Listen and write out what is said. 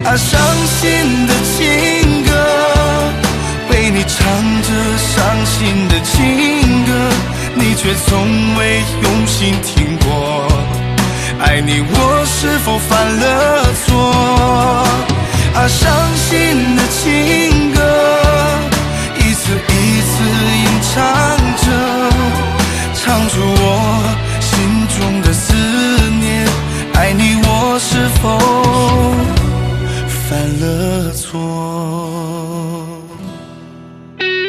伤心的情歌，被你唱着伤心的情歌，你却从未用心听过。爱你我是否犯了错？伤心的情歌，一次一次吟唱着，唱出我心中的思念。爱你我是否犯了错？